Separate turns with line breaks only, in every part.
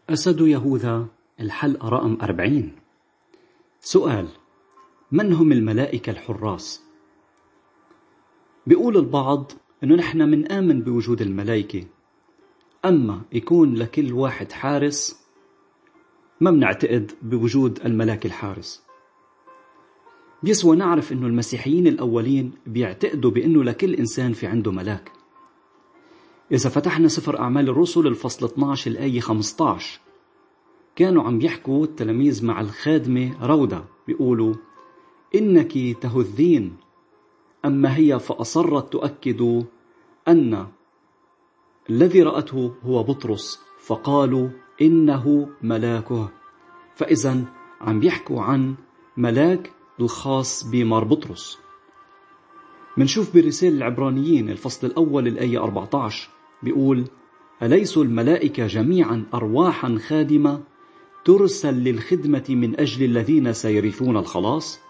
أسد يهوذا، الحلقة رقم 40. سؤال: من هم الملائكة الحراس؟ بيقول البعض إنه نحن منآمن بوجود الملائكة، أما يكون لكل واحد حارس ما منعتقد بوجود الملاك الحارس. بيسوى نعرف إنه المسيحيين الأولين بيعتقدوا بإنه لكل إنسان في عنده ملاك. إذا فتحنا سفر أعمال الرسل الفصل 12 الآية 15، كانوا عم يحكوا التلاميذ مع الخادمة رودة، بيقولوا: إنك تهذين، أما هي فأصرت تؤكد أن الذي رأته هو بطرس، فقالوا إنه ملاكه. فإذا عم يحكوا عن ملاك الخاص بمار بطرس. منشوف برسالة العبرانيين الفصل الأول الآية 14 بيقول: أليسوا الملائكة جميعا أرواحا خادمة ترسل للخدمة من أجل الذين سيرثون الخلاص؟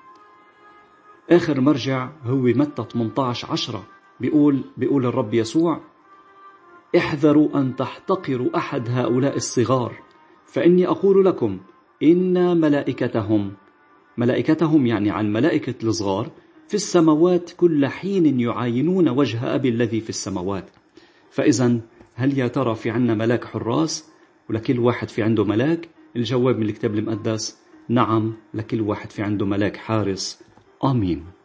آخر مرجع هو متى 18:10، بيقول الرب يسوع: احذروا أن تحتقروا أحد هؤلاء الصغار، فإني أقول لكم إن ملائكتهم يعني عن ملائكة الصغار في السماوات كل حين يعاينون وجه أبي الذي في السماوات. فإذا هل يا ترى في عنا ملاك حراس ولكل واحد في عنده ملاك؟ الجواب من الكتاب المقدس: نعم، لكل واحد في عنده ملاك حارس. آمين.